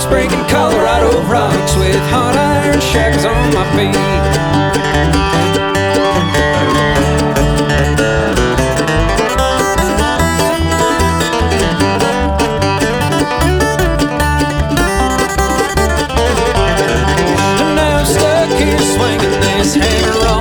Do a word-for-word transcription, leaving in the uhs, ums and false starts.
breaking Colorado rocks with hot iron shackles on my feet. Swinging this hammer on